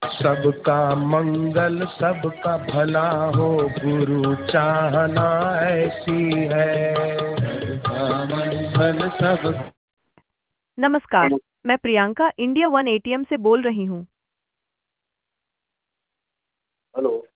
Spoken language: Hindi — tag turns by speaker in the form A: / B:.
A: सबका मंगल सबका भला हो, गुरु चाहना ऐसी है। सबका मंगल सब।
B: नमस्कार, मैं प्रियंका इंडिया वन एटीएम से बोल रही हूँ।
C: हेलो।